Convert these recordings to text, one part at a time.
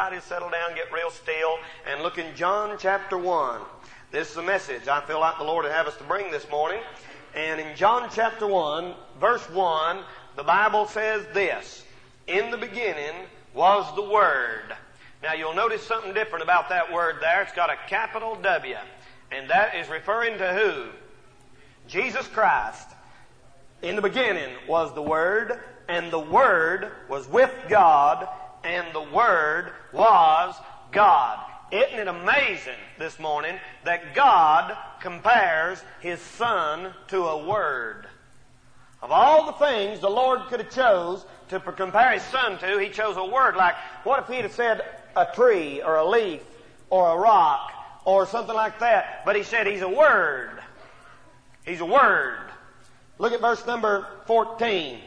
everybody settle down, get real still, and look in John chapter 1. This is a message I feel like the Lord would have us to bring this morning. And in John chapter 1, verse 1, the Bible says this: in the beginning was the Word. Now you'll notice something different about that word there. It's got a capital W. And that is referring to who? Jesus Christ. In the beginning was the Word, and the Word was with God, and the Word was God. Isn't it amazing this morning that God compares His Son to a Word? Of all the things the Lord could have chose to compare His Son to, He chose a Word. Like, what if He'd have said a tree or a leaf or a rock or something like that? But He said He's a Word. He's a Word. Look at verse number 14.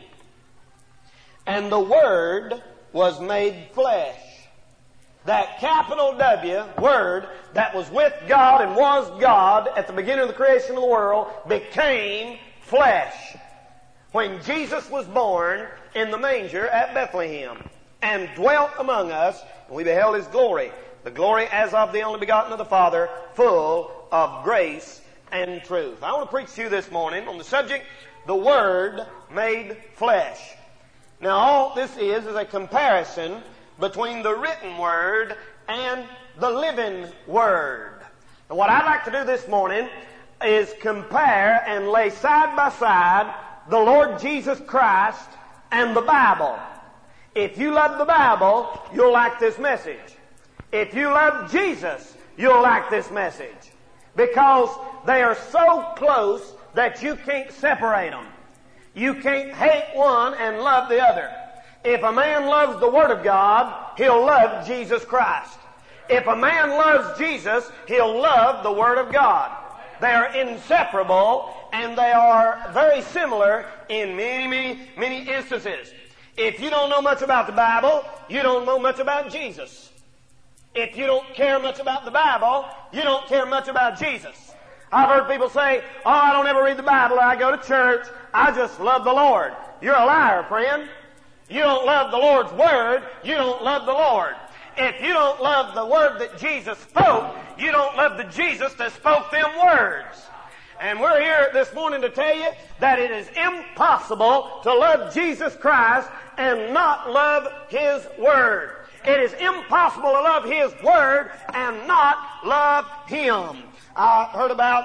And the Word was made flesh. That capital W, Word, that was with God and was God at the beginning of the creation of the world, became flesh when Jesus was born in the manger at Bethlehem and dwelt among us, and we beheld His glory, the glory as of the only begotten of the Father, full of grace and truth. I want to preach to you this morning on the subject, the Word made flesh. Now all this is a comparison between the written Word and the living Word. And what I'd like to do this morning is compare and lay side by side the Lord Jesus Christ and the Bible. If you love the Bible, you'll like this message. If you love Jesus, you'll like this message. Because they are so close that you can't separate them. You can't hate one and love the other. If a man loves the Word of God, he'll love Jesus Christ. If a man loves Jesus, he'll love the Word of God. They are inseparable, and they are very similar in many instances. If you don't know much about the Bible, you don't know much about Jesus. If you don't care much about the Bible, you don't care much about Jesus. I've heard people say, oh, I don't ever read the Bible, or I go to church, I just love the Lord. You're a liar, friend. You don't love the Lord's Word, you don't love the Lord. If you don't love the Word that Jesus spoke, you don't love the Jesus that spoke them words. And we're here this morning to tell you that it is impossible to love Jesus Christ and not love His Word. It is impossible to love His Word and not love Him. I heard about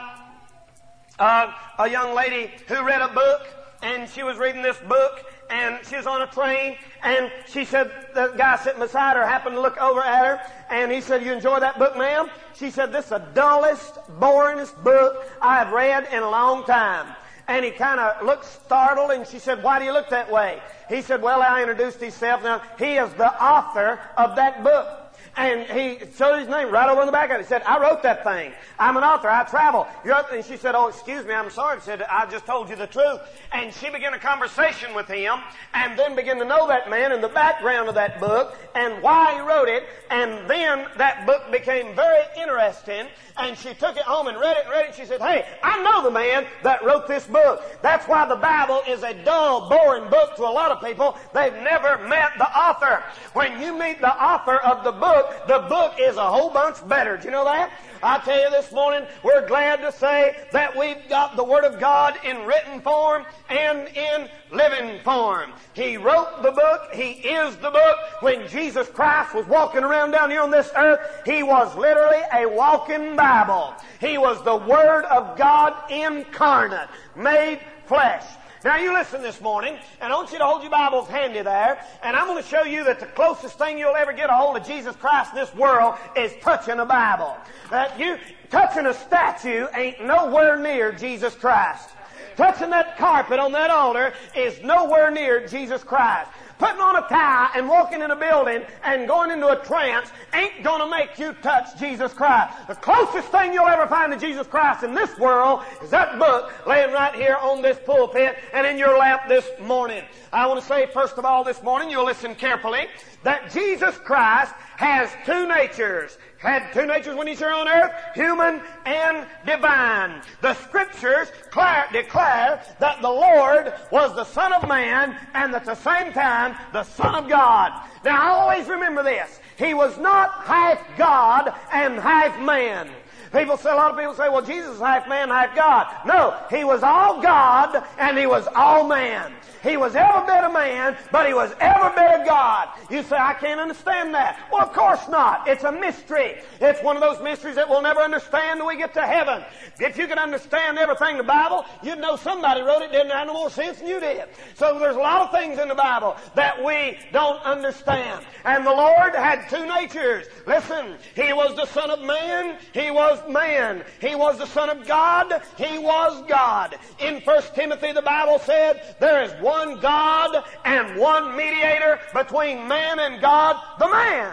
a young lady who read a book, and she was reading this book, and she was on a train, and she said, the guy sitting beside her happened to look over at her, and he said, you enjoy that book, ma'am? She said, this is the dullest, boringest book I've read in a long time. And he kind of looked startled, and she said, why do you look that way? He said, well, I introduced himself. Now, he is the author of that book. And he showed his name right over on the back of it. He said, I wrote that thing. I'm an author. I travel. And she said, oh, excuse me, I'm sorry. He said, I just told you the truth. And she began a conversation with him and then began to know that man and the background of that book and why he wrote it. And then that book became very interesting. And she took it home and read it and read it. She said, hey, I know the man that wrote this book. That's why the Bible is a dull, boring book to a lot of people. They've never met the author. When you meet the author of the book is a whole bunch better. Do you know that? I tell you this morning, we're glad to say that we've got the Word of God in written form and in living form. He wrote the book. He is the book. When Jesus Christ was walking around down here on this earth, He was literally a walking Bible. He was the Word of God incarnate, made flesh. Now you listen this morning, and I want you to hold your Bibles handy there, and I'm going to show you that the closest thing you'll ever get a hold of Jesus Christ in this world is touching a Bible. That you touching a statue ain't nowhere near Jesus Christ. Touching that carpet on that altar is nowhere near Jesus Christ. Putting on a tie and walking in a building and going into a trance ain't going to make you touch Jesus Christ. The closest thing you'll ever find to Jesus Christ in this world is that book laying right here on this pulpit and in your lap this morning. I want to say, first of all, this morning, you'll listen carefully, that Jesus Christ has two natures. Had two natures when He's here on earth, human and divine. The Scriptures declare that the Lord was the Son of Man and at the same time the Son of God. Now, I always remember this. He was not half God and half man. A lot of people say, well, Jesus is half man, half God. No, He was all God and He was all man. He was every bit a man, but He was every bit of God. You say, I can't understand that. Well, of course not. It's a mystery. It's one of those mysteries that we'll never understand when we get to heaven. If you could understand everything in the Bible, you'd know somebody wrote it, didn't have no more sense than you did. So there's a lot of things in the Bible that we don't understand. And the Lord had two natures. Listen, He was the Son of Man. He was man. He was the Son of God. He was God. In 1 Timothy, the Bible said, there is one God and one mediator between man and God, the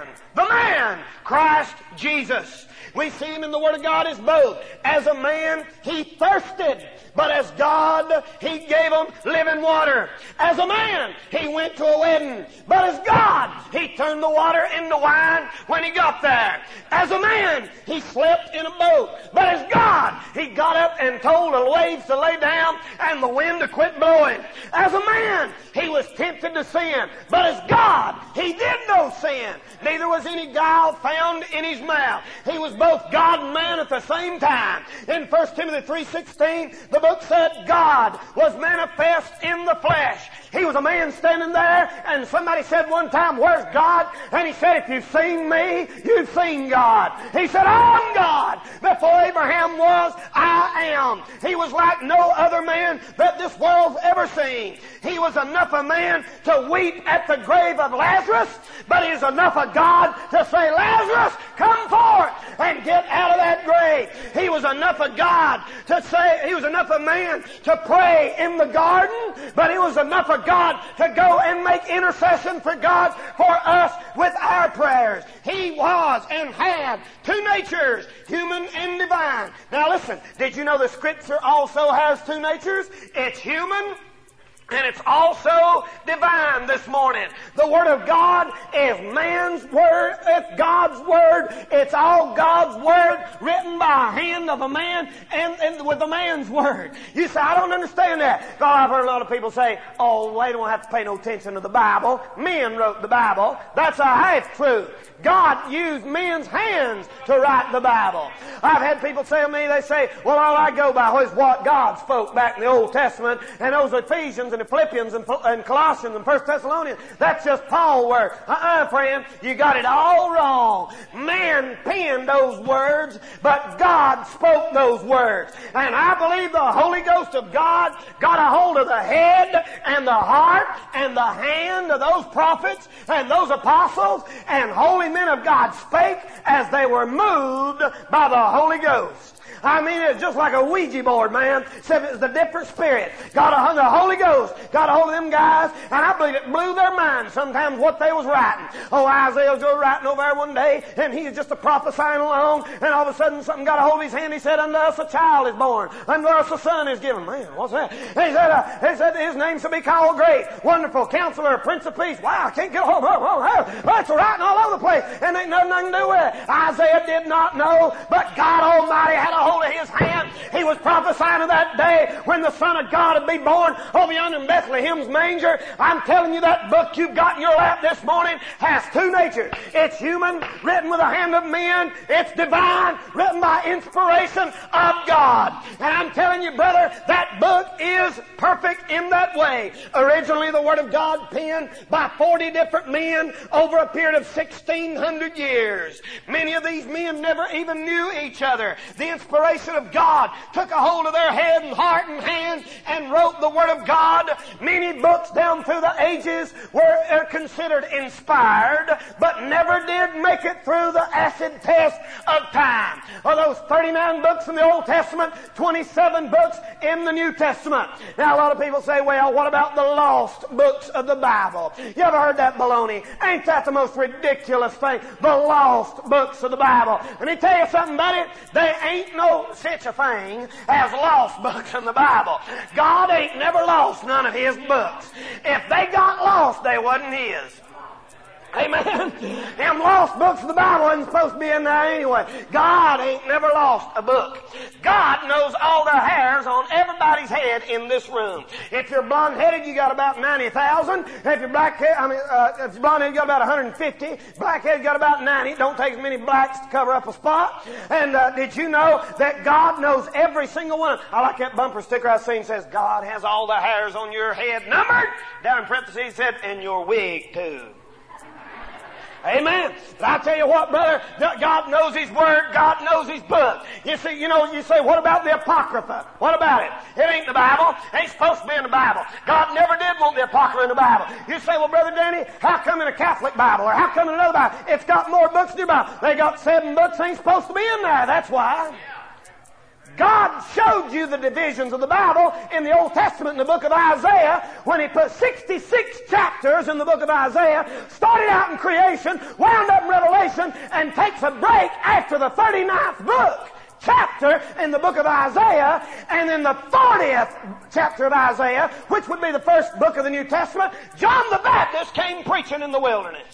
man, Christ Jesus. We see Him in the Word of God as both. As a man, He thirsted. But as God, He gave them living water. As a man, He went to a wedding. But as God, He turned the water into wine when He got there. As a man, He slept in a boat. But as God, He got up and told the waves to lay down and the wind to quit blowing. As a man, He was tempted to sin. But as God, He did no sin. Neither was any guile found in His mouth. He was both God and man at the same time. In 1 Timothy 3:16, the book said God was manifest in the flesh. He was a man standing there, and somebody said one time, where's God? And he said, if you've seen me, you've seen God. He said, I'm God. Before Abraham was, I am. He was like no other man that this world's ever seen. He was enough a man to weep at the grave of Lazarus, but He is enough a God to say, Lazarus, come forth and get out of that grave. He was enough a God to say, He was enough a man to pray in the garden, but He was enough a God to go and make intercession for God for us with our prayers. He was and had two natures, human and divine. Now listen, did you know the Scripture also has two natures? It's human and it's also divine this morning. The Word of God is man's Word. It's God's Word. It's all God's Word written by a hand of a man and with a man's Word. You say, I don't understand that. God, I've heard a lot of people say, oh, they don't have to pay no attention to the Bible. Men wrote the Bible. That's a half-truth. God used men's hands to write the Bible. I've had people say to me, they say, well, all I go by is what God spoke back in the Old Testament, and those Ephesians and the Philippians and Colossians and 1 Thessalonians, that's just Paul's word. Friend, you got it all wrong. Man penned those words, but God spoke those words. And I believe the Holy Ghost of God got a hold of the head and the heart and the hand of those prophets and those apostles, and holy men of God spake as they were moved by the Holy Ghost. I mean, it's just like a Ouija board, man. Except it was a different spirit. Got a hold of the Holy Ghost. Got a hold of them guys, and I believe it blew their minds sometimes what they was writing. Oh, Isaiah was writing over there one day, and he was just a prophesying along, and all of a sudden something got a hold of his hand. He said, unto us a child is born. Unto us a son is given. Man, what's that? And he said, his name shall be called Great, Wonderful, Counselor, Prince of Peace. Wow, I can't get a hold of it. That's writing all over the place, and ain't nothing I can do with it. Isaiah did not know, but God Almighty had a hold of his hand. He was prophesying of that day when the Son of God would be born over yonder in Bethlehem's manger. I'm telling you, that book you've got in your lap this morning has two natures. It's human, written with the hand of men. It's divine, written by inspiration of God. And I'm telling you, brother, that book is perfect in that way. Originally, the Word of God penned by 40 different men over a period of 1,600 years. Many of these men never even knew each other. The inspiration of God took a hold of their head and heart and hand and wrote the Word of God. Many books down through the ages were considered inspired, but never did make it through the acid test of time. Of those 39 books in the Old Testament, 27 books in the New Testament. Now, a lot of people say, well, what about the lost books of the Bible? You ever heard that baloney? Ain't that the most ridiculous thing? The lost books of the Bible. Let me tell you something about it. There ain't no such a thing as lost books in the Bible. God ain't never lost none of His books. If they got lost, they wasn't His. Amen. Them lost books of the Bible ain't supposed to be in there anyway. God ain't never lost a book. God knows all the hairs on everybody's head in this room. If you're blonde-headed, you got about 90,000. If you're if you're blonde-headed, you got about 150. Black-headed, you got about 90. Don't take as many blacks to cover up a spot. And did you know that God knows every single one? I like that bumper sticker I seen says, God has all the hairs on your head numbered. Down in parentheses it said, and your wig too. Amen. But I tell you what, brother, God knows His Word, God knows His book. You see, you say, what about the Apocrypha? What about it? It ain't the Bible. It ain't supposed to be in the Bible. God never did want the Apocrypha in the Bible. You say, well, Brother Danny, how come in a Catholic Bible or how come in another Bible? It's got more books than your Bible. They got 7 books ain't supposed to be in there. That's why. God showed you the divisions of the Bible in the Old Testament in the book of Isaiah when He put 66 chapters in the book of Isaiah, started out in creation, wound up in Revelation, and takes a break after the 39th book. Chapter in the book of Isaiah, and in the 40th chapter of Isaiah, which would be the first book of the New Testament, John the Baptist came preaching in the wilderness.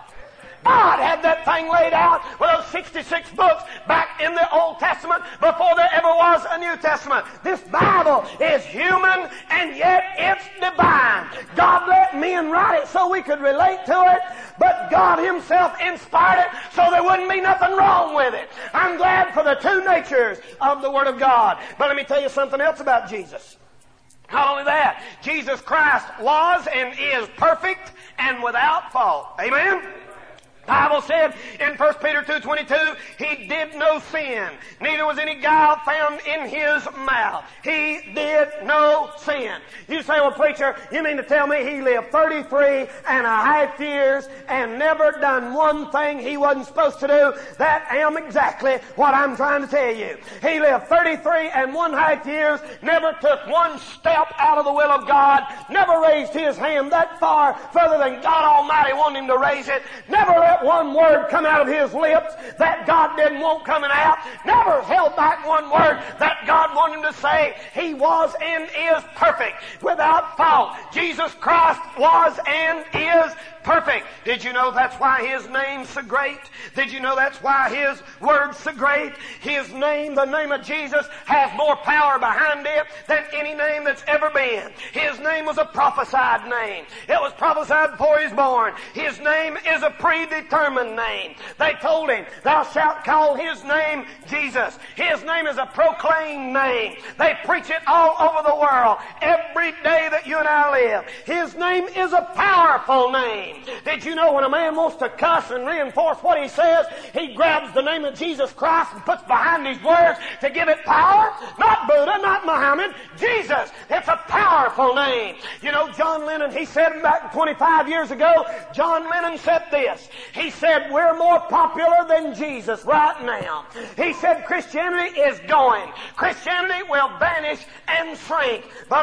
God had that thing laid out with those 66 books back in the Old Testament before there ever was a New Testament. This Bible is human and yet it's divine. God let men write it so we could relate to it, but God Himself inspired it so there wouldn't be nothing wrong with it. I'm glad for the two natures of the Word of God. But let me tell you something else about Jesus. Not only that, Jesus Christ was and is perfect and without fault. Amen? The Bible said in 1 Peter 2:22, He did no sin, neither was any guile found in His mouth. He did no sin. You say, well, preacher, you mean to tell me He lived 33 and a half years and never done one thing He wasn't supposed to do? That am exactly what I'm trying to tell you. He lived 33 and 1/2 years, never took one step out of the will of God, never raised His hand that far further than God Almighty wanted Him to raise it, never let one word come out of His lips that God didn't want coming out. Never held back one word that God wanted Him to say. He was and is perfect, without fault. Jesus Christ was and is perfect. Did you know that's why His name's so great? Did you know that's why His word's so great? His name, the name of Jesus, has more power behind it than any name that's ever been. His name was a prophesied name. It was prophesied before He was born. His name is a predetermined name. They told Him, thou shalt call His name Jesus. His name is a proclaimed name. They preach it all over the world every day that you and I live. His name is a powerful name. Did you know when a man wants to cuss and reinforce what he says, he grabs the name of Jesus Christ and puts behind his words to give it power? Not Buddha, not Muhammad, Jesus. It's a powerful name. You know, John Lennon, he said back 25 years ago, John Lennon said this. He said, we're more popular than Jesus right now. He said, Christianity is going. Christianity will vanish and shrink. But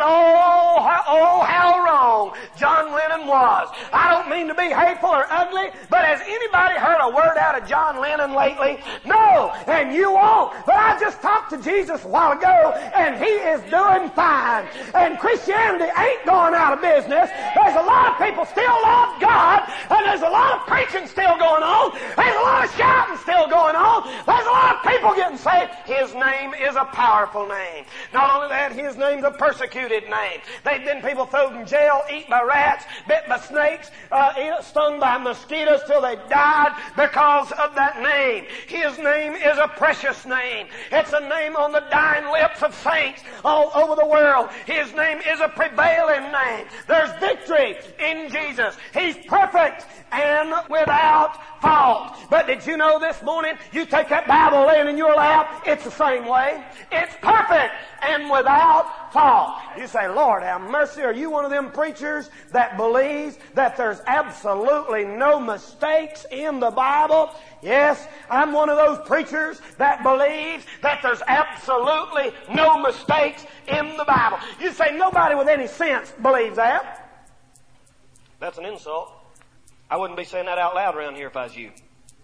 how wrong John Lennon was. I don't mean to be hateful or ugly, but has anybody heard a word out of John Lennon lately? No, and you won't. But I just talked to Jesus a while ago, and He is doing fine. And Christianity ain't going out of business. There's a lot of people still love God, and there's a lot of preaching still going on. There's a lot of shouting still going on. There's a lot of people getting saved. His name is a powerful name. Not only that, His name's a persecuted name. There've been people thrown in jail, eaten by rats, bit by snakes, stung by mosquitoes till they died because of that name. His name is a precious name. It's a name on the dying lips of saints all over the world. His name is a prevailing name. There's victory in Jesus. He's perfect and without fault. But did you know this morning, you take that Bible laying in your lap, it's the same way. It's perfect and without fault. You say, Lord, have mercy. Are you one of them preachers that believes that there's absolutely no mistakes in the Bible? Yes, I'm one of those preachers that believes that there's absolutely no mistakes in the Bible. You say, nobody with any sense believes that. That's an insult. I wouldn't be saying that out loud around here if I was you.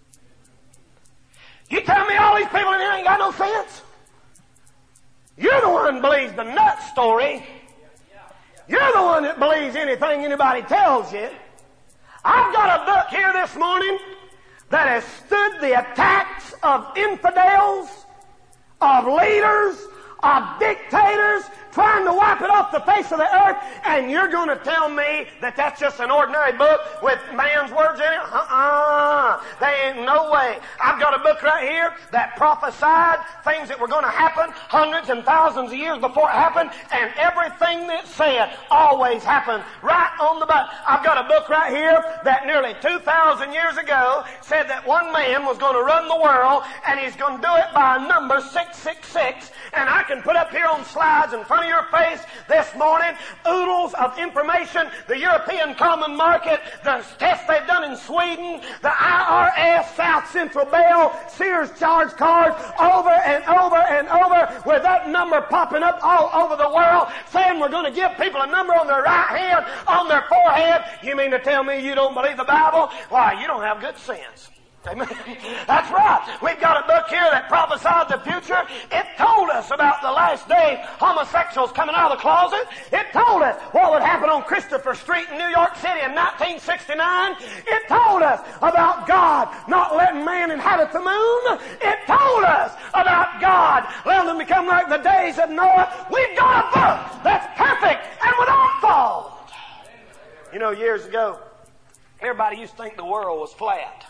You tell me all these people in here ain't got no sense? You're the one that believes the nut story. You're the one that believes anything anybody tells you. I've got a book here this morning that has stood the attacks of infidels, of leaders, of dictators, trying to wipe it off the face of the earth, and you're going to tell me that that's just an ordinary book with man's words in it? There ain't no way. I've got a book right here that prophesied things that were going to happen hundreds and thousands of years before it happened, and everything that said always happened right on the button. I've got a book right here that nearly 2,000 years ago said that one man was going to run the world, and he's going to do it by a number 666, and I can put up here on slides in front of your face this morning oodles of information, the European Common Market, the tests they've done in Sweden, the IRS, South Central Bell, Sears charge cards, over and over and over, with that number popping up all over the world, saying we're going to give people a number on their right hand, on their forehead. You mean to tell me you don't believe the Bible? Why, you don't have good sense. Amen. That's right. We've got a book here that prophesied the future. It told us about the last day homosexuals coming out of the closet. It told us what would happen on Christopher Street in New York City in 1969. It told us about God not letting man inhabit the moon. It told us about God letting them become like the days of Noah. We've got a book that's perfect and without fault. You know, years ago, everybody used to think the world was flat.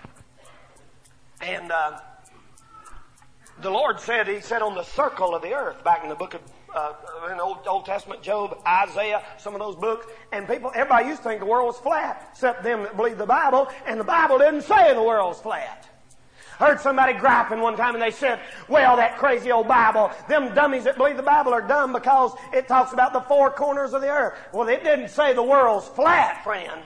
And the Lord said, He said on the circle of the earth, back in the book of, in the Old Testament, Job, Isaiah, some of those books, and everybody used to think the world was flat, except them that believe the Bible, and the Bible didn't say the world was flat. I heard somebody griping one time, and they said, well, that crazy old Bible, them dummies that believe the Bible are dumb because it talks about the four corners of the earth. Well, it didn't say the world's flat, friend.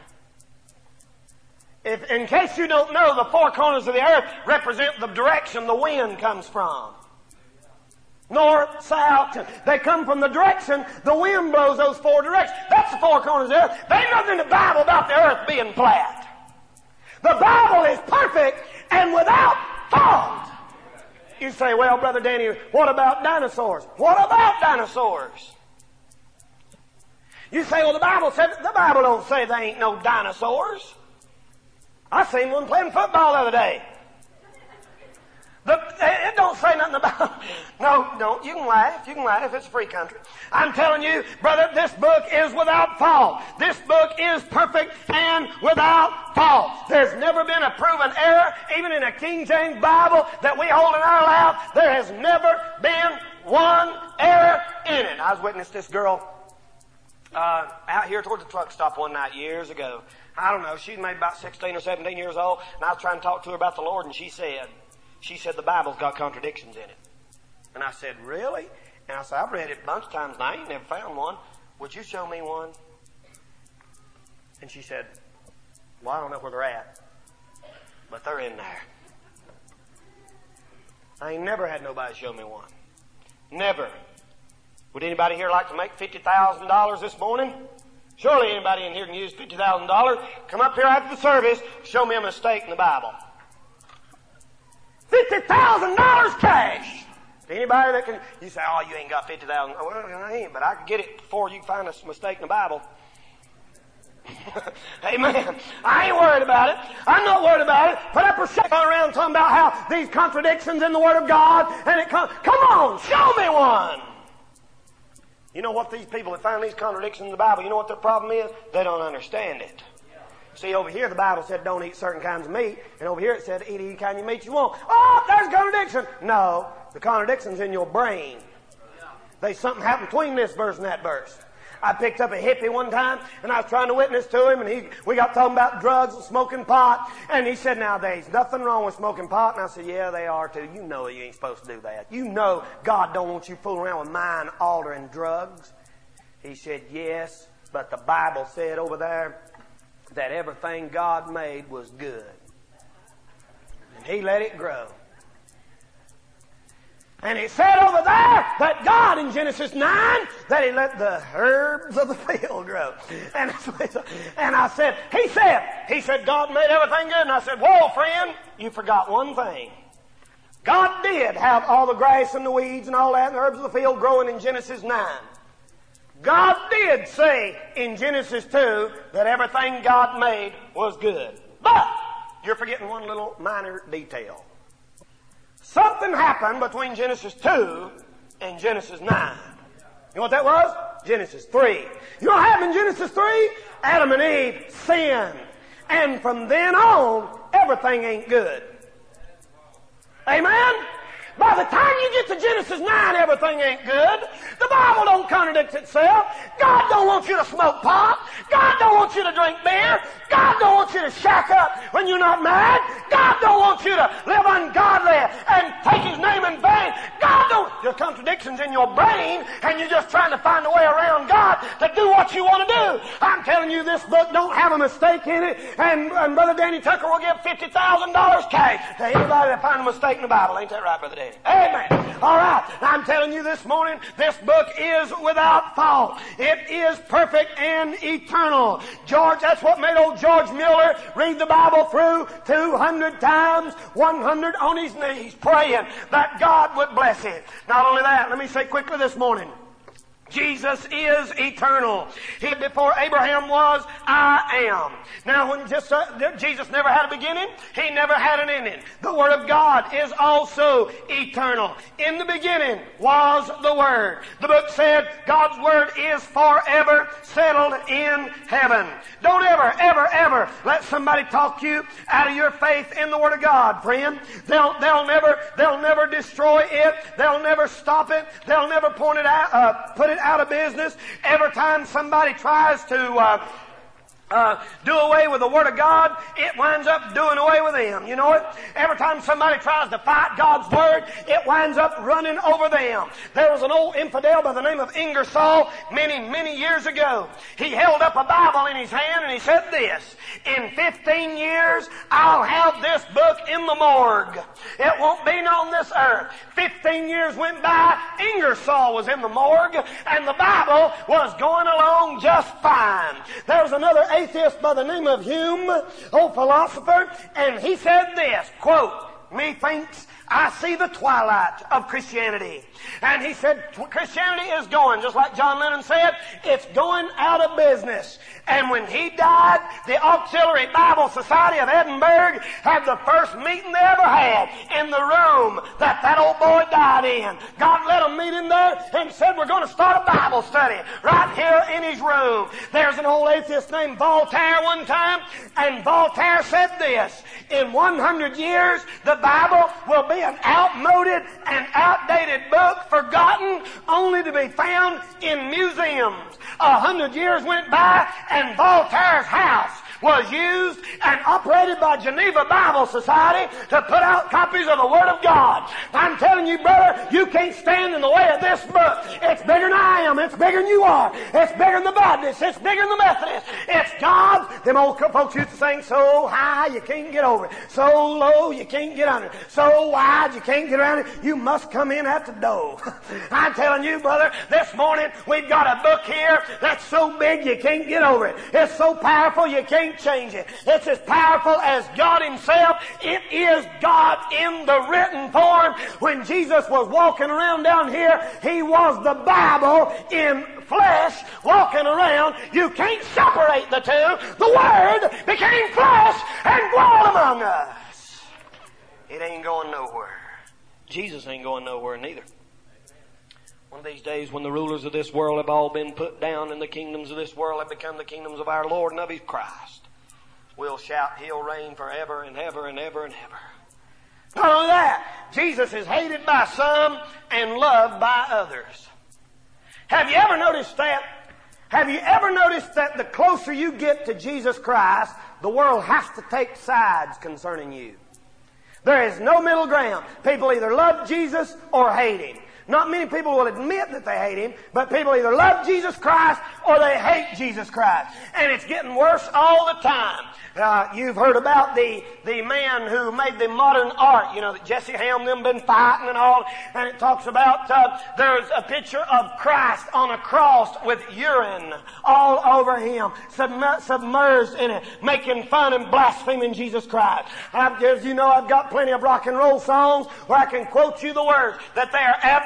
If, in case you don't know, the four corners of the earth represent the direction the wind comes from. North, south, they come from the direction the wind blows those four directions. That's the four corners of the earth. There ain't nothing in the Bible about the earth being flat. The Bible is perfect and without fault. You say, well, Brother Danny, what about dinosaurs? What about dinosaurs? You say, well, the Bible don't say there ain't no dinosaurs. I seen one playing football the other day. It don't say nothing about... No, you can laugh. You can laugh. It's a free country. I'm telling you, brother, this book is without fault. This book is perfect and without fault. There's never been a proven error, even in a King James Bible that we hold in our lap. There has never been one error in it. I was witnessing this girl out here toward the truck stop one night years ago. I don't know, she's maybe about 16 or 17 years old, and I was trying to talk to her about the Lord, and she said the Bible's got contradictions in it. And I said, really? And I said, I've read it a bunch of times, and I ain't never found one. Would you show me one? And she said, well, I don't know where they're at, but they're in there. I ain't never had nobody show me one. Never. Would anybody here like to make $50,000 this morning? Surely anybody in here can use $50,000. Come up here after the service, show me a mistake in the Bible. $50,000 cash. Anybody that can, you say, oh, you ain't got $50,000. Well, I ain't, but I can get it before you find a mistake in the Bible. Amen. I ain't worried about it. I'm not worried about it. Put up a shake on around talking about how these contradictions in the Word of God, and it comes, come on, show me one. You know what these people that find these contradictions in the Bible, you know what their problem is? They don't understand it. See, over here the Bible said don't eat certain kinds of meat, and over here it said eat any kind of meat you want. Oh, there's a contradiction. No, the contradiction's in your brain. There's something happened between this verse and that verse. I picked up a hippie one time, and I was trying to witness to him, and we got talking about drugs and smoking pot, and he said, now, there's nothing wrong with smoking pot, and I said, yeah, they are too. You know you ain't supposed to do that. You know God don't want you fooling around with mind-altering drugs. He said, yes, but the Bible said over there that everything God made was good. And He let it grow. And it said over there that God in Genesis 9, that He let the herbs of the field grow. And I said, He said, God made everything good. And I said, whoa, friend, you forgot one thing. God did have all the grass and the weeds and all that and the herbs of the field growing in Genesis 9. God did say in Genesis 2 that everything God made was good. But you're forgetting one little minor detail. Something happened between Genesis 2 and Genesis 9. You know what that was? Genesis 3. You know what happened in Genesis 3? Adam and Eve sinned. And from then on, everything ain't good. Amen? By the time you get to Genesis 9, everything ain't good. The Bible don't contradict itself. God don't want you to smoke pot. God don't want you to drink beer. God don't want you to shack up when you're not married. God don't want you to live ungodly and take His name in vain. God don't... There's contradictions in your brain, and you're just trying to find a way around God to do what you want to do. I'm telling you, this book don't have a mistake in it, and Brother Danny Tucker will give $50,000 cash to anybody that finds a mistake in the Bible. Ain't that right, Brother Danny? Amen. All right. I'm telling you this morning, this book is without fault. It is perfect and eternal. George, that's what made old George Mueller read the Bible through 200 times, 100 on his knees, praying that God would bless it. Not only that, let me say quickly this morning, Jesus is eternal. He, before Abraham was, I am. Now, when Jesus never had a beginning, He never had an ending. The Word of God is also eternal. In the beginning was the Word. The book said God's Word is forever settled in heaven. Don't ever let somebody talk you out of your faith in the Word of God, friend. They'll never destroy it. They'll never stop it. They'll never put it out of business. Every time somebody tries to do away with the Word of God, it winds up doing away with them. You know it? Every time somebody tries to fight God's Word, it winds up running over them. There was an old infidel by the name of Ingersoll many years ago. He held up a Bible in his hand and he said this, in 15 years, I'll have this book in the morgue. It won't be on this earth. 15 years went by, Ingersoll was in the morgue, and the Bible was going along just fine. There was another atheist by the name of Hume, old philosopher, and he said this, quote, methinks I see the twilight of Christianity. And he said, Christianity is going, just like John Lennon said, it's going out of business. And when he died, the Auxiliary Bible Society of Edinburgh had the first meeting they ever had in the room that old boy died in. God let them meet in there and said, we're going to start a Bible study right here in his room. There's an old atheist named Voltaire one time, and Voltaire said this, in 100 years, the Bible will be an outmoded and outdated book, forgotten, only to be found in museums. 100 years went by, and Voltaire's house was used and operated by Geneva Bible Society to put out copies of the Word of God. I'm telling you, brother, you can't stand in the way of this book. It's bigger than I am. It's bigger than you are. It's bigger than the Baptists. It's bigger than the Methodists. It's God's. Them old folks used to sing, so high you can't get over it. So low you can't get under it. So wide you can't get around it. You must come in at the door. I'm telling you, brother, this morning we've got a book here that's so big you can't get over it. It's so powerful you can't change it. It's as powerful as God Himself. It is God in the written form. When Jesus was walking around down here, He was the Bible in flesh walking around. You can't separate the two. The Word became flesh and dwelt among us. It ain't going nowhere. Jesus ain't going nowhere neither. One of these days when the rulers of this world have all been put down and the kingdoms of this world have become the kingdoms of our Lord and of His Christ, we'll shout, He'll reign forever and ever and ever and ever. Not only that, Jesus is hated by some and loved by others. Have you ever noticed that? Have you ever noticed that the closer you get to Jesus Christ, the world has to take sides concerning you? There is no middle ground. People either love Jesus or hate Him. Not many people will admit that they hate Him, but people either love Jesus Christ or they hate Jesus Christ. And it's getting worse all the time. You've heard about the man who made the modern art, that Jesse Helm them been fighting and all, and it talks about there's a picture of Christ on a cross with urine all over Him, submerged in it, making fun and blaspheming Jesus Christ. As you know, I've got plenty of rock and roll songs where I can quote you the words, that they are absolutely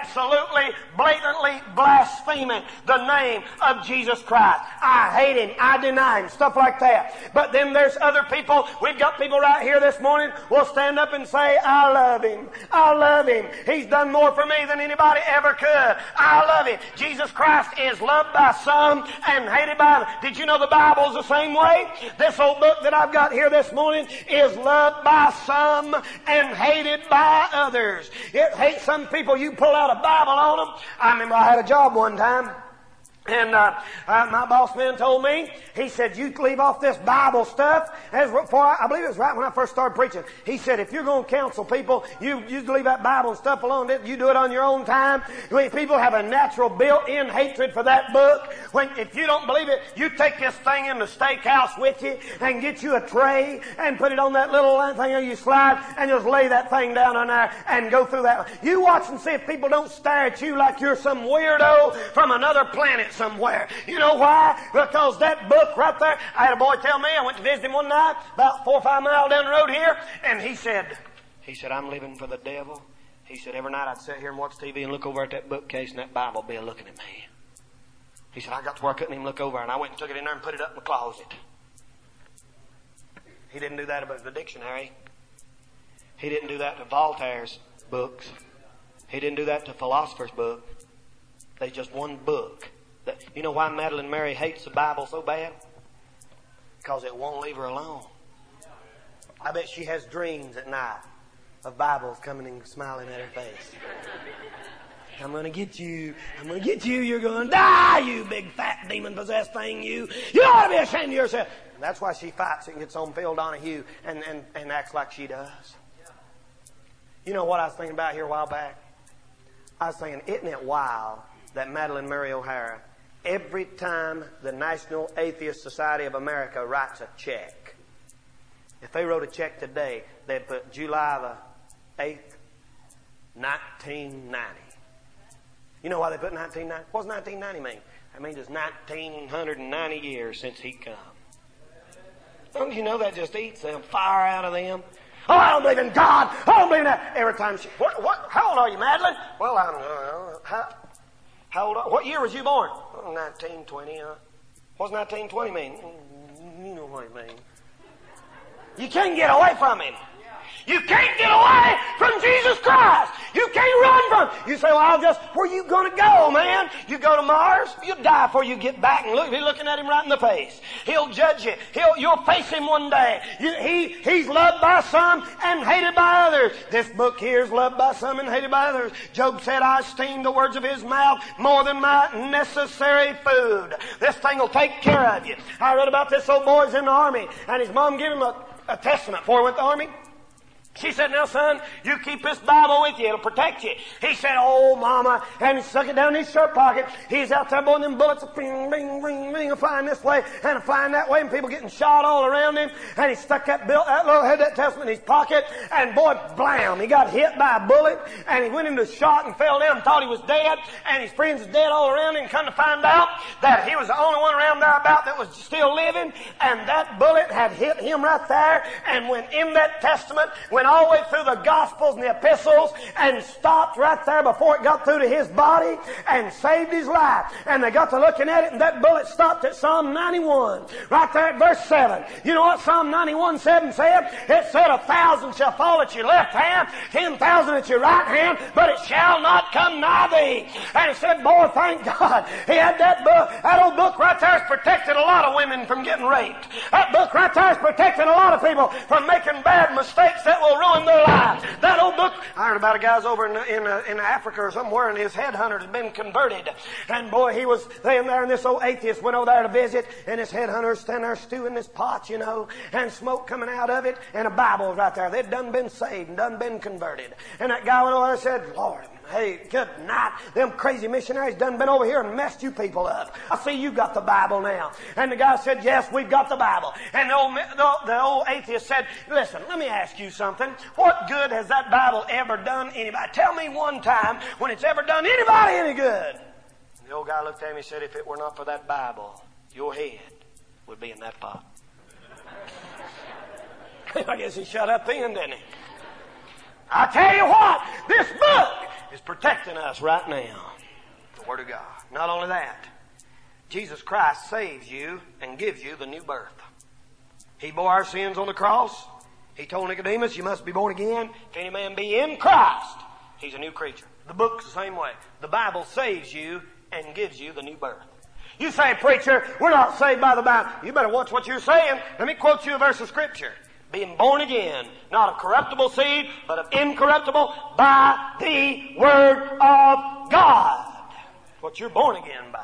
absolutely, blatantly blaspheming the name of Jesus Christ. I hate Him. I deny Him. Stuff like that. But then there's other people. We've got people right here this morning will stand up and say, I love Him. I love Him. He's done more for me than anybody ever could. I love Him. Jesus Christ is loved by some and hated by others. Did you know the Bible's the same way? This old book that I've got here this morning is loved by some and hated by others. It hates some people. You pull out a Bible on them. I remember I had a job one time. And my boss man told me, he said, you leave off this Bible stuff. I believe it was right when I first started preaching. He said, if you're going to counsel people, you leave that Bible and stuff alone. You do it on your own time. People have a natural built-in hatred for that book. If you don't believe it, you take this thing in the steakhouse with you and get you a tray and put it on that little thing you slide and just lay that thing down on there and go through that. You watch and see if people don't stare at you like you're some weirdo from another planet somewhere. You know why? Because that book right there, I had a boy tell me, I went to visit him one night, about 4 or 5 miles down the road here, and he said, I'm living for the devil. He said, every night I'd sit here and watch TV and look over at that bookcase and that Bible be looking at me. He said, I got to where I couldn't even look over, and I went and took it in there and put it up in the closet. He didn't do that about the dictionary. He didn't do that to Voltaire's books. He didn't do that to philosophers' book. There's just one book. You know why Madeline Mary hates the Bible so bad? Because it won't leave her alone. I bet she has dreams at night of Bibles coming and smiling at her face. I'm going to get you. I'm going to get you. You're going to die, you big fat demon-possessed thing, you. You ought to be ashamed of yourself. And that's why she fights and gets on Phil Donahue and acts like she does. You know what I was thinking about here a while back? I was thinking, isn't it wild that Madeline Mary O'Hara, every time the National Atheist Society of America writes a check, if they wrote a check today, they'd put July the 8th, 1990. You know why they put 1990? What does 1990 mean? That means it's 1990 years since He come. Don't you know that just eats the fire out of them? Oh, I don't believe in God. I don't believe in that. Every time she... How old are you, Madeline? Well, I don't know. How old are... What year was you born? Oh, 1920. What's 1920 mean? You know what it means. You can't get away from Him. You can't get away from Jesus Christ. You can't run from Him. You say, well, where you going to go, man? You go to Mars, you'll die before you get back and look. You're looking at Him right in the face. He'll judge you. You'll face Him one day. He's loved by some and hated by others. This book here is loved by some and hated by others. Job said, I esteem the words of His mouth more than my necessary food. This thing will take care of you. I read about this old boy's in the army, and his mom gave him a testament before he went to the army. She said, now, son, you keep this Bible with you. It'll protect you. He said, oh, Mama. And he stuck it down in his shirt pocket. He's out there blowing them bullets, bing, bing, bing, bing, flying this way and flying that way, and people getting shot all around him. And he stuck that testament in his pocket, and boy, blam, he got hit by a bullet, and he went into shot and fell down and thought he was dead, and his friends was dead all around him, and come to find out that he was the only one around there about that was still living, and that bullet had hit him right there, and went in that testament, went all the way through the Gospels and the Epistles and stopped right there before it got through to his body and saved his life. And they got to looking at it, and that bullet stopped at Psalm 91. Right there at verse 7. You know what Psalm 91:7 said? It said, 1,000 shall fall at your left hand, 10,000 at your right hand, but it shall not come nigh thee. And it said, boy, thank God. He had that book. That old book right there has protected a lot of women from getting raped. That book right there has protected a lot of people from making bad mistakes that will ruin their lives. That old book, I heard about a guy's over in Africa or somewhere, and his headhunter had been converted. And boy, he was laying there, and this old atheist went over there to visit, and his headhunter was standing there stewing this pot, you know, and smoke coming out of it, and a Bible was right there. They'd done been saved and done been converted. And that guy went over there and said, Lord, hey, good night. Them crazy missionaries done been over here and messed you people up. I see you got the Bible now. And the guy said, yes, we've got the Bible. And the old atheist said, listen, let me ask you something. What good has that Bible ever done anybody? Tell me one time when it's ever done anybody any good. And the old guy looked at me and said, if it were not for that Bible, your head would be in that pot. I guess he shut up then, didn't he? I tell you what, this book is protecting us right now. The Word of God. Not only that, Jesus Christ saves you and gives you the new birth. He bore our sins on the cross. He told Nicodemus, you must be born again. If any man be in Christ, he's a new creature. The book's the same way. The Bible saves you and gives you the new birth. You say, preacher, we're not saved by the Bible. You better watch what you're saying. Let me quote you a verse of Scripture. Being born again, not of corruptible seed, but of incorruptible, by the Word of God. That's what you're born again by.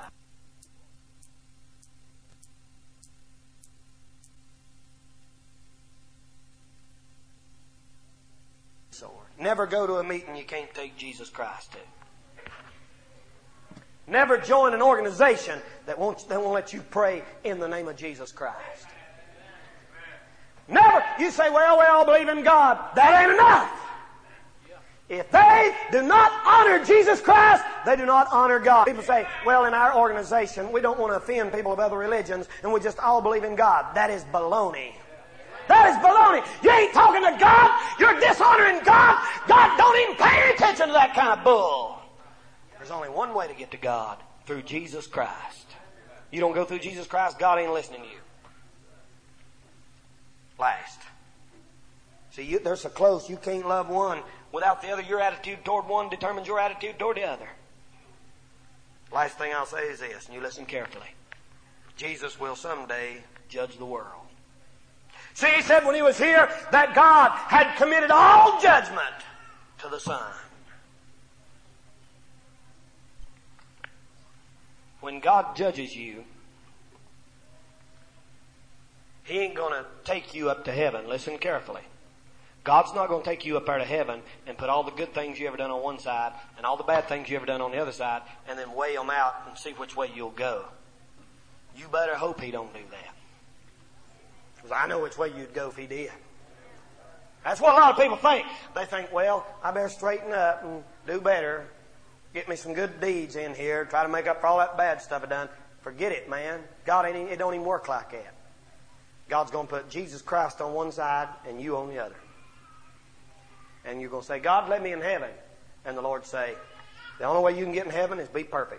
Never go to a meeting you can't take Jesus Christ to. Never join an organization that won't let you pray in the name of Jesus Christ. Never. You say, well, we all believe in God. That ain't enough. If they do not honor Jesus Christ, they do not honor God. People say, well, in our organization, we don't want to offend people of other religions, and we just all believe in God. That is baloney. That is baloney. You ain't talking to God. You're dishonoring God. God don't even pay any attention to that kind of bull. There's only one way to get to God, through Jesus Christ. You don't go through Jesus Christ, God ain't listening to you. Last. See, they're so close, you can't love one without the other. Your attitude toward one determines your attitude toward the other. Last thing I'll say is this, and you listen carefully. Jesus will someday judge the world. See, he said when he was here that God had committed all judgment to the Son. When God judges you, He ain't going to take you up to heaven. Listen carefully. God's not going to take you up there to heaven and put all the good things you ever done on one side and all the bad things you ever done on the other side and then weigh them out and see which way you'll go. You better hope He don't do that. Because I know which way you'd go if He did. That's what a lot of people think. They think, well, I better straighten up and do better. Get me some good deeds in here. Try to make up for all that bad stuff I've done. Forget it, man. God it don't even work like that. God's going to put Jesus Christ on one side and you on the other. And you're going to say, God, let me in heaven. And the Lord say, the only way you can get in heaven is be perfect.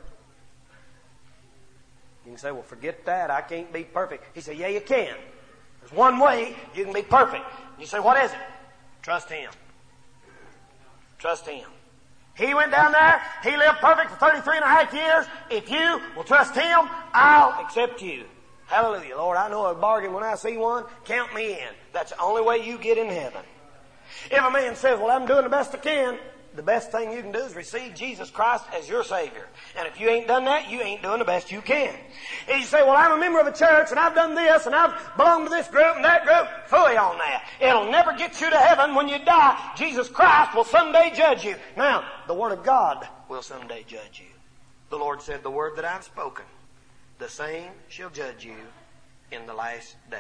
You can say, well, forget that. I can't be perfect. He said, yeah, you can. There's one way you can be perfect. You say, what is it? Trust Him. Trust Him. He went down there. He lived perfect for 33 and a half years. If you will trust Him, I'll accept you. Hallelujah. Lord, I know a bargain when I see one. Count me in. That's the only way you get in heaven. If a man says, well, I'm doing the best I can, the best thing you can do is receive Jesus Christ as your Savior. And if you ain't done that, you ain't doing the best you can. And you say, well, I'm a member of a church and I've done this and I've belonged to this group and that group. Fully on that. It'll never get you to heaven when you die. Jesus Christ will someday judge you. Now, the Word of God will someday judge you. The Lord said, the word that I've spoken, the same shall judge you in the last day.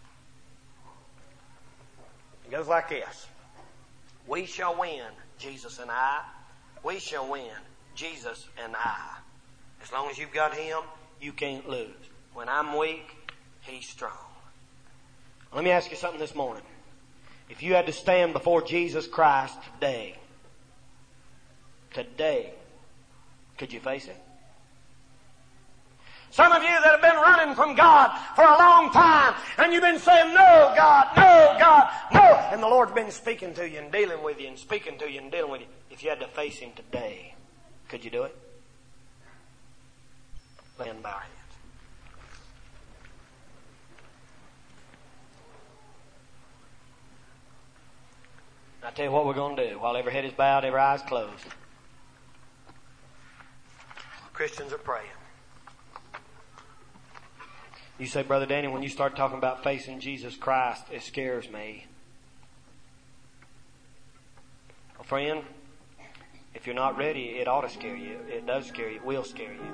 It goes like this. We shall win, Jesus and I. We shall win, Jesus and I. As long as you've got Him, you can't lose. When I'm weak, He's strong. Let me ask you something this morning. If you had to stand before Jesus Christ today, could you face it? Some of you that have been running from God for a long time, and you've been saying, no, God, no, God, no. And the Lord's been speaking to you and dealing with you and speaking to you and dealing with you. If you had to face Him today, could you do it? Let's bow our heads. I'll tell you what we're going to do while every head is bowed, every eye is closed. Christians are praying. You say, Brother Danny, when you start talking about facing Jesus Christ, it scares me. Well, friend, if you're not ready, it ought to scare you. It does scare you. It will scare you.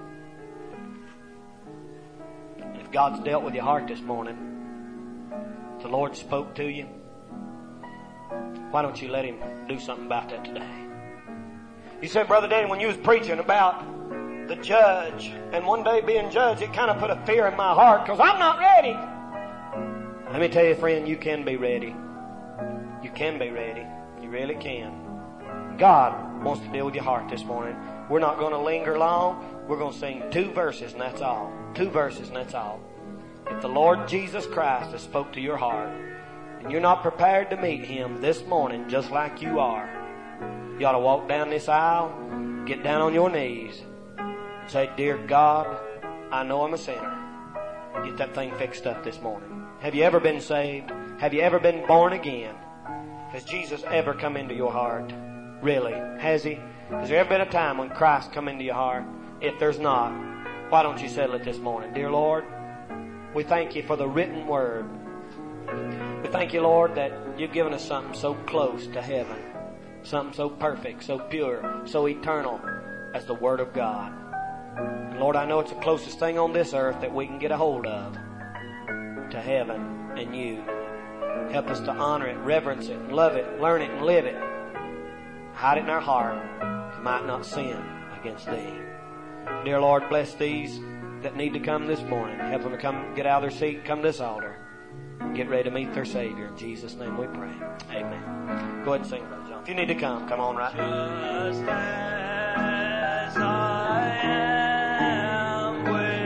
And if God's dealt with your heart this morning, if the Lord spoke to you, why don't you let Him do something about that today? You said, Brother Danny, when you was preaching about the judge and one day being judged, it kind of put a fear in my heart because I'm not ready. Let me tell you, friend, you can be ready. You can be ready. You really can. God wants to deal with your heart this morning. We're not going to linger long. We're going to sing 2 verses and that's all. 2 verses and that's all. If the Lord Jesus Christ has spoke to your heart and you're not prepared to meet Him this morning just like you are, you ought to walk down this aisle, get down on your knees and say, Dear God, I know I'm a sinner. Get that thing fixed up this morning. Have you ever been saved? Have you ever been born again? Has Jesus ever come into your heart? Really? Has He? Has there ever been a time when Christ come into your heart? If there's not, why don't you settle it this morning? Dear Lord, we thank You for the written word. We thank You, Lord, that You've given us something so close to heaven. Something so perfect, so pure, so eternal as the Word of God. And Lord, I know it's the closest thing on this earth that we can get a hold of to heaven and You. Help us to honor it, reverence it, love it, learn it, and live it. Hide it in our heart. We might not sin against Thee. Dear Lord, bless these that need to come this morning. Help them to come, get out of their seat, come to this altar. Get ready to meet their Savior. In Jesus' name we pray. Amen. Go ahead and sing, Brother John. If you need to come on right now. Just as I am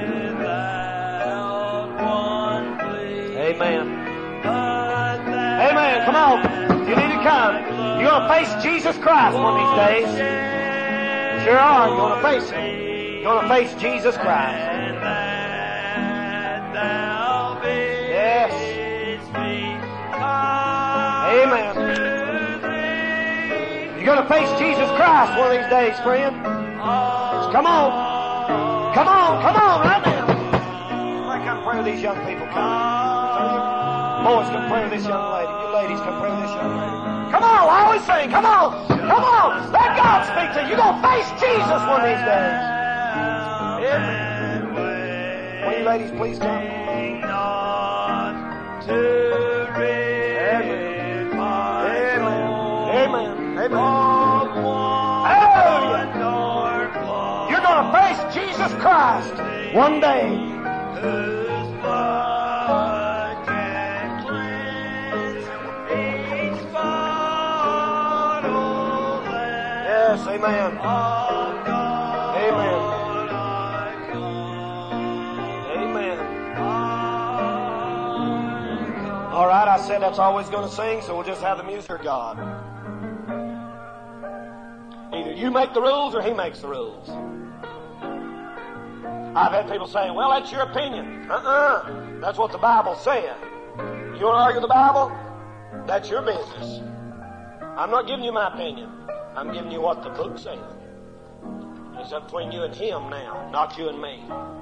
without one plea. Amen. Amen. Come on. You need to come. You're going to face Jesus Christ one of these days. Sure are. You're going to face Him. You're going to face Jesus Christ. Yes. Amen. You're going to face Jesus Christ one of these days, friend. Come on. Come on. Come on right now. I come pray with these young people. Come. Boys, come pray with this young lady. You ladies, come pray with this young lady. Come on, I always sing. Come on. Come on. Let God speak to you. You're going to face Jesus one of these days. Amen. Will you ladies please come? Amen. Amen. Hallelujah. You're going to face Jesus Christ one day. Yes, amen. Amen. Amen. All right, I said that's always going to sing, so we'll just have the music of God. Either you make the rules or He makes the rules. I've had people say, well, that's your opinion. That's what the Bible said. You want to argue the Bible? That's your business. I'm not giving you my opinion. I'm giving you what the book says. It's up between you and Him now, not you and me.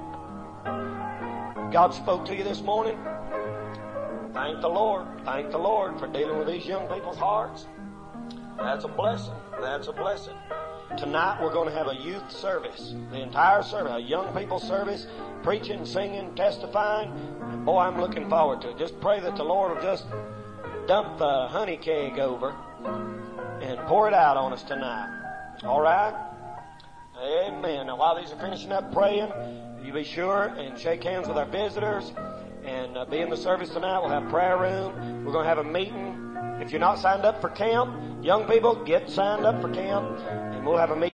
God spoke to you this morning. Thank the Lord. Thank the Lord for dealing with these young people's hearts. That's a blessing. That's a blessing. Tonight we're going to have a youth service. The entire service, a young people service, preaching, singing, testifying. And boy, I'm looking forward to it. Just pray that the Lord will just dump the honey keg over and pour it out on us tonight. All right? Amen. Now, while these are finishing up praying, you be sure and shake hands with our visitors and be in the service tonight. We'll have prayer room. We're going to have a meeting. If you're not signed up for camp, young people, get signed up for camp, and we'll have a meeting.